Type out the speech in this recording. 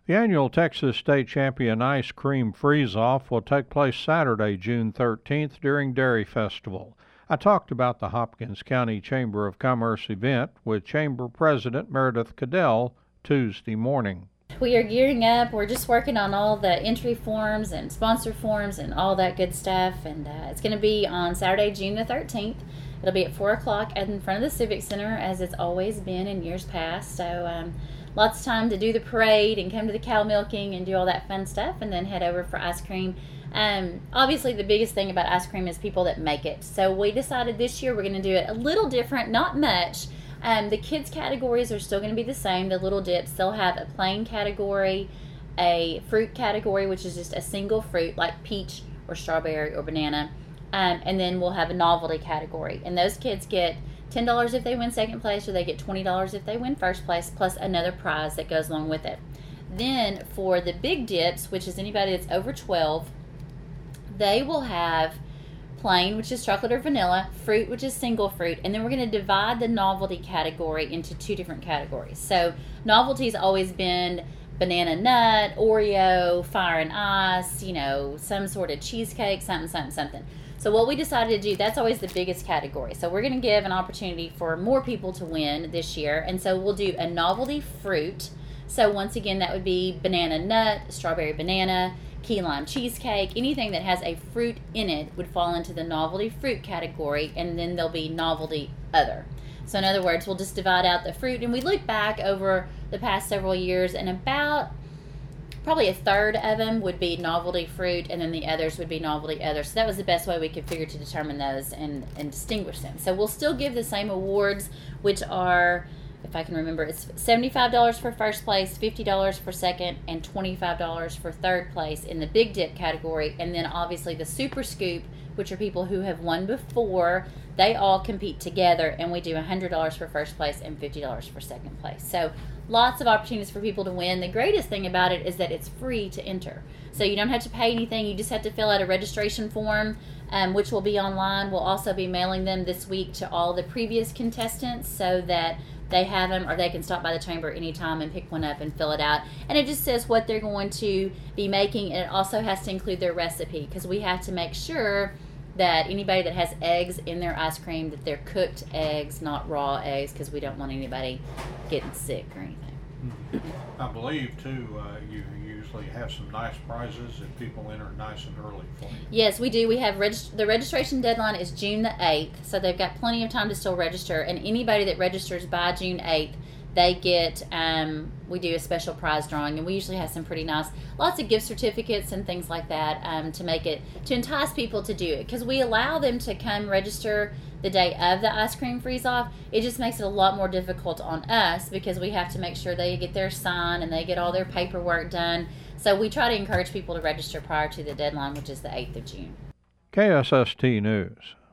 The annual Texas State Champion Ice Cream Freeze-Off will take place Saturday, June 13th during Dairy Festival. I talked about the Hopkins County Chamber of Commerce event with Chamber President Meredith Cadell Tuesday morning. We are gearing up. We're just working on all the entry forms and sponsor forms and all that good stuff. And it's going to be on Saturday, June the 13th. It'll be at 4 o'clock in front of the Civic Center, as it's always been in years past. So lots of time to do the parade and come to the cow milking and do all that fun stuff, and then head over for ice cream. Obviously, the biggest thing about ice cream is people that make it. So we decided this year we're going to do it a little different, not much. The kids' categories are still going to be the same. The little dips, they'll have a plain category, a fruit category, which is just a single fruit like peach or strawberry or banana, and then we'll have a novelty category. And those kids get $10 if they win second place, or they get $20 if they win first place, plus another prize that goes along with it. Then for the big dips, which is anybody that's over 12, they will have plain, which is chocolate or vanilla, fruit, which is single fruit, and then we're going to divide the novelty category into two different categories. So novelty's always been banana nut, Oreo, fire and ice, some sort of cheesecake, something. So what we decided to do, that's always the biggest category. So we're going to give an opportunity for more people to win this year, and so we'll do a novelty fruit. So once again, that would be banana nut, strawberry banana, key lime cheesecake. Anything that has a fruit in it would fall into the novelty fruit category, and then there'll be novelty other. So in other words, we'll just divide out the fruit, and we look back over the past several years, and about probably a third of them would be novelty fruit, and then the others would be novelty other. So that was the best way we could figure to determine those and distinguish them. So we'll still give the same awards, which are, if I can remember, it's $75 for first place, $50 for second, and $25 for third place in the big dip category. And then obviously the super scoop, which are people who have won before, they all compete together, and we do $100 for first place and $50 for second place. So lots of opportunities for people to win. The greatest thing about it is that it's free to enter. So you don't have to pay anything. You just have to fill out a registration form, which will be online. We'll also be mailing them this week to all the previous contestants so that they have them, or they can stop by the chamber anytime and pick one up and fill it out. And it just says what they're going to be making, and it also has to include their recipe, because we have to make sure that anybody that has eggs in their ice cream, that they're cooked eggs, not raw eggs, because we don't want anybody getting sick or anything. I believe, too, you usually have some nice prizes if people enter nice and early for you. Yes, we do. We have the registration deadline is June the 8th, so they've got plenty of time to still register. And anybody that registers by June 8th, they get, we do a special prize drawing, and we usually have some pretty nice, lots of gift certificates and things like that to entice people to do it, because we allow them to come register the day of the ice cream freeze-off. It just makes it a lot more difficult on us, because we have to make sure they get their sign and they get all their paperwork done. So we try to encourage people to register prior to the deadline, which is the 8th of June. KSST News.